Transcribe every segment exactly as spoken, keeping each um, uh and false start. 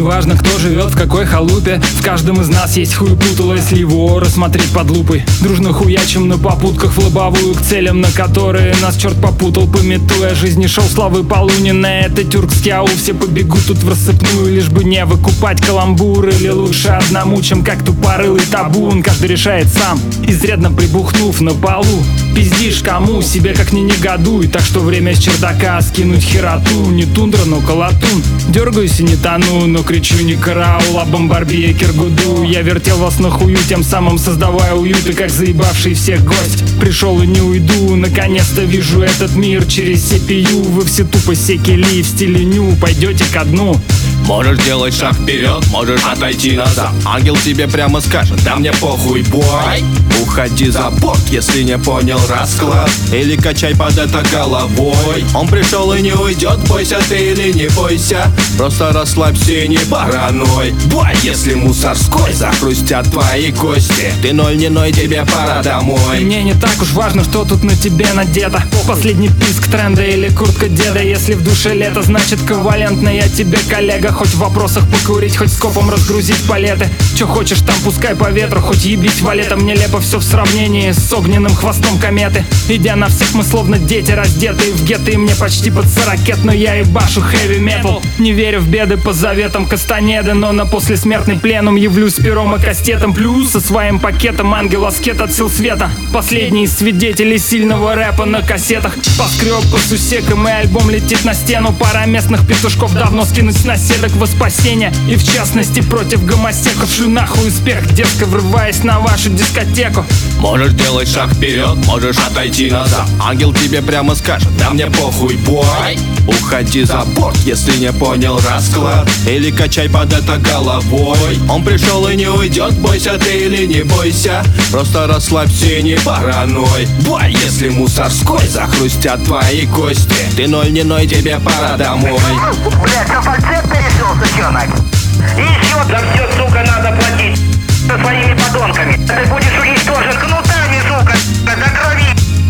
Неважно, кто живет в какой халупе, в каждом из нас есть хуй путало, если его рассмотреть под лупой. Дружно хуячим на попутках в лобовую к целям, на которые нас черт попутал, пометуя жизни шоу славы Полунина. Это тюркский ау, все побегут тут в рассыпную, лишь бы не выкупать каламбур. Или лучше одному, чем как тупорылый табун. Каждый решает сам, изрядно прибухнув на полу. Пиздишь кому, себе как не негодуй. Так что время с чердака скинуть хероту. Не тундра, но колотун. Дергаюсь и не тону, но кричу не караул, а бомбарбия киргуду. Я вертел вас на хую, тем самым создавая уют. И как заебавший всех гость пришел и не уйду. Наконец-то вижу этот мир через си пи ю. Вы все тупо секели в стиле ню, пойдете ко дну. Можешь делать шаг вперед, можешь отойти назад. Ангел тебе прямо скажет: да мне похуй, бой. Уходи за борт, если не понял расклад, или качай под это головой. Он пришел и не уйдет, бойся ты или не бойся. Просто расслабься и не параной. Бой, если мусорской захрустят твои кости. Ты ноль не ной, тебе пора домой. Мне не так уж важно, что тут на тебе надето. Последний писк тренда или куртка деда. Если в душе лето, значит ковалентно я тебе коллега. Хоть в вопросах покурить, хоть скопом разгрузить палеты. Че хочешь там, пускай по ветру, хоть ебись валетом. Нелепо все в сравнении с огненным хвостом кометы. Идя на всех, мы словно дети раздетые в гетто. И мне почти под сорокет, но я ебашу хэви метал. Не верю в беды по заветам Кастанеды, но на послесмертный пленум явлюсь с пером и кастетом. Плюс со своим пакетом ангел аскет от сил света. Последний из свидетелей сильного рэпа на кассетах. Поскреб по сусекам и альбом летит на стену. Пара местных петушков давно скинуть с наседок во спасение. И в частности против гомосеков. Шлю нахуй успех, дерзко врываясь на вашу дискотеку. Можешь делать шаг вперед, можешь отойти назад. Ангел тебе прямо скажет: да мне похуй, бой. Уходи за борт, если не понял расклад, или качай под это головой. Он пришел и не уйдет, бойся ты или не бойся. Просто расслабься и не параной. Бой, если мусорской захрустят твои кости. Ты ноль не ной, тебе пора домой. Блять, а фальцет перешел, сучонок. И еще за все, сука, надо платить со своими подонками. Ты будешь уничтожен кнутами, сука, до крови.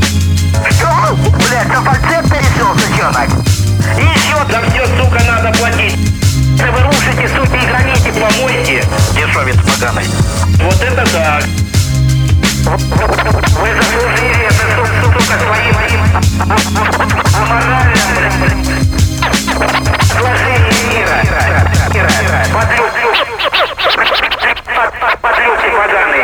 Что? Блять, а фальцет перешел, сучонок. И еще за все, сука, надо платить. Вы рушите, суки, и громите помойки. Дешевец поганый. Вот это так. Вы заслужили это, сука, своим аморальным, блин, сложение мира. Подлюки поганые.